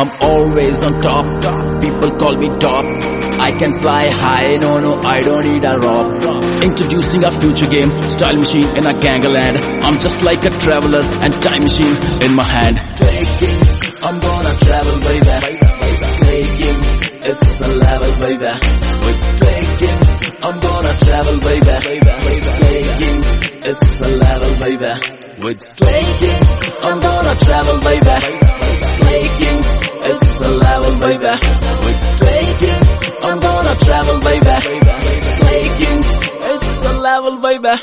I'm always on top. People call me top. I can fly high, no, I don't need a rope. Introducing a future game, style machine in a gangland. I'm just like a traveler and time machine in my hand. Slaking, I'm gonna travel, baby. Slaking, it's a level, baby. With slaking, I'm gonna travel, baby. Slaking, it's a level, baby. With slaking, I'm gonna travel, baby. Slaking, it's a level, baby. With slaking, I'm gonna travel, baby. Slaking, it's a level, baby.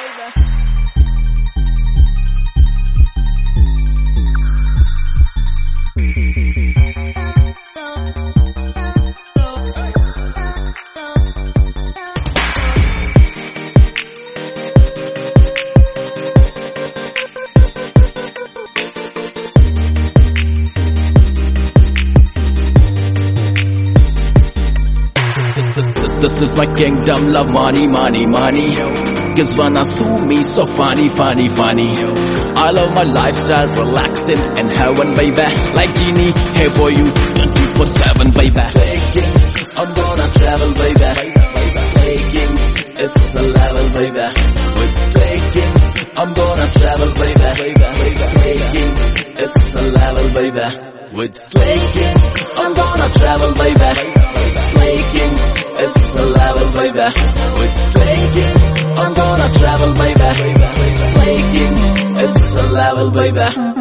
This is my kingdom, love money. Kids wanna sue me, so funny. I love my lifestyle, relaxing in heaven, baby. Like genie, here for you, 24/7, baby. Slaking, I'm gonna travel, baby. Slaking, it's a level, baby. With slaking, I'm gonna travel, baby. Slaking, it's a level, baby. With slaking, I'm gonna travel, baby. Slaking, it's a level, baby. With slaking, I'm gonna travel, baby. Slaking, it's a level, baby.